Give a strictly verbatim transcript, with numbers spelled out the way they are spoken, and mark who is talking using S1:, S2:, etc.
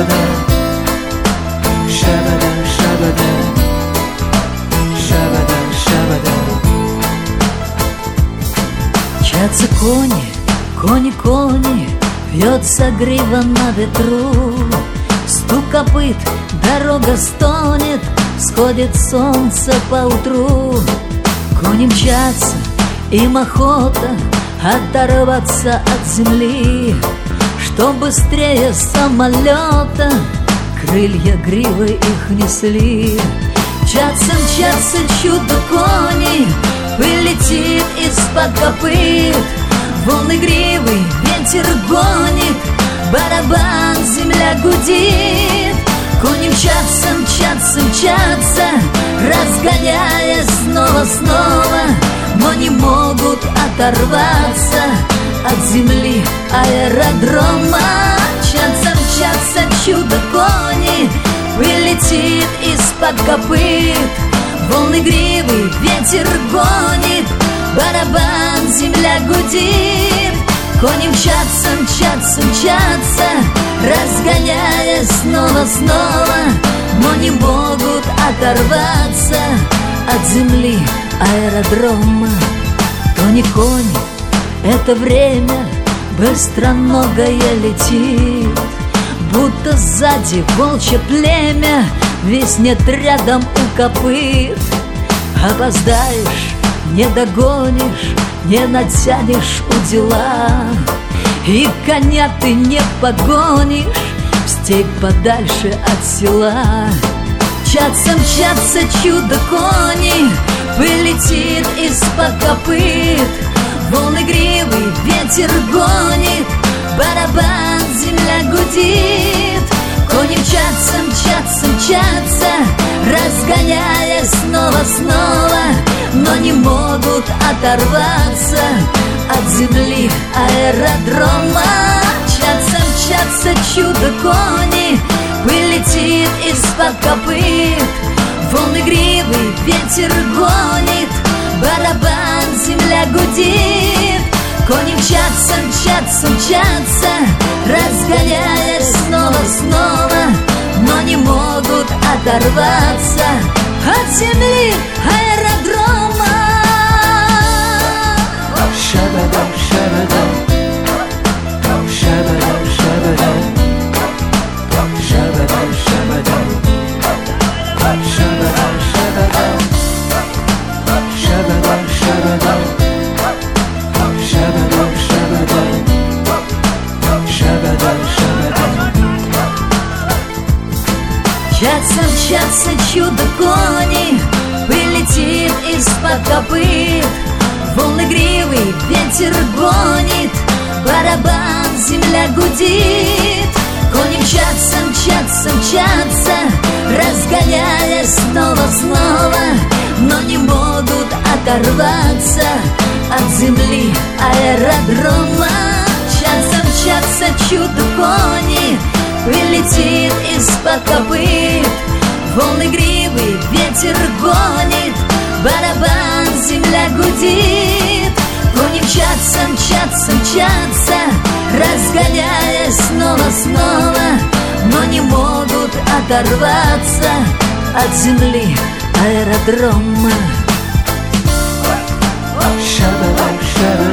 S1: шабада, шабада, шабада, шабада, шабада. Мчатся кони, кони, кони, вьется грива на ветру. Стук копыт, дорога стонет, всходит солнце поутру. Кони мчатся, им охота оторваться от земли, что быстрее самолета крылья гривы их несли. Мчатся, мчатся чудо-кони, пыль летит из-под копыт, волны гривы ветер гонит, барабан земля гудит. Кони мчатся, мчатся, мчатся, разгоняя снова-снова, но не могут оторваться от земли аэродрома. Мчатся, мчатся чудо-кони, пыль летит из-под копыт, волны гривы ветер гонит, барабан земля гудит. Кони мчатся, мчатся, мчатся, разгоняя снова-снова, но не могут оторваться от земли аэродрома. Кони, кони, это время быстроногое летит, будто сзади волчье племя виснет рядом у копыт. Опоздаешь, не догонишь, не натянешь удила, и коня ты не погонишь в степь подальше от села. Мчатся, мчатся чудо-кони, пыль летит из-под копыт, волны гривы ветер гонит, барабан земля гудит. Кони мчатся, мчатся, мчатся, разгоняя снова-снова, но не могут оторваться от земли аэродрома. Мчатся, мчатся чудо-кони, пыль летит из-под копыт, волны гривы ветер гонит, барабан земля гудит. Кони мчатся, мчатся, мчатся, разгоняя снова-снова, но не могут оторваться от земли аэродрома. Шабада, шабада, шабада, шабада, шабада, шабада, шабада, шабада, шабада, шабада, шабада, шабада, шабада, шабада. Мчатся, мчатся чудо-кони, пыль летит из-под копыт, волны гривы ветер гонит, барабан земля гудит. Кони мчатся, мчатся, мчатся, разгоняя снова-снова, но не могут оторваться от земли аэродрома. Мчатся, мчатся чудо-кони, пыль летит из-под копыт, волны гривы ветер гонит, барабан земля гудит. Кони мчатся, мчатся, мчатся, разгоняя снова-снова, но не могут оторваться от земли аэродрома. Шабада, шабада.